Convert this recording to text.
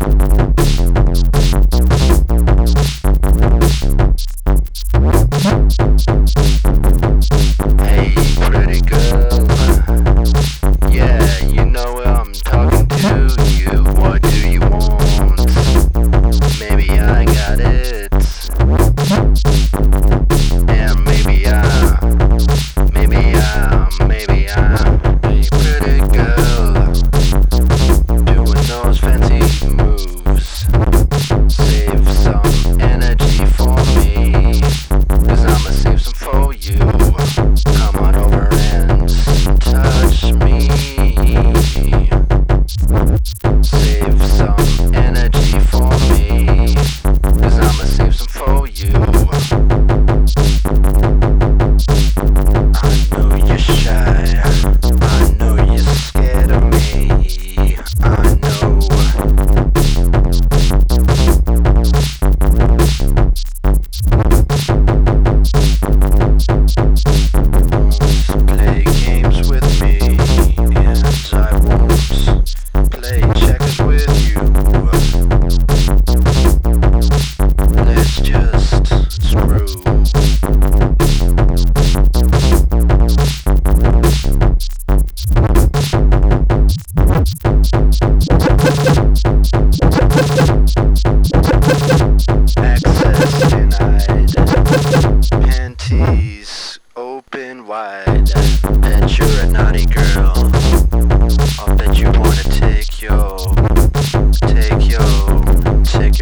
Hey, pretty girl. Yeah, you know I'm talking to you. What do you want? Maybe I got it. And maybe I'm a pretty girl doing those fancy moves. Save some energy for me, 'cause I'ma save some for you. Come on over and touch me. Save some energy for me, 'cause I'ma save some for you. I know you're shy, I know you're scared of me, I know. Play games with me, and I won't play checkers with you. Let's just screw. Access denied. Panties open wide. Bet you're a naughty girl. I'll bet you wanna take your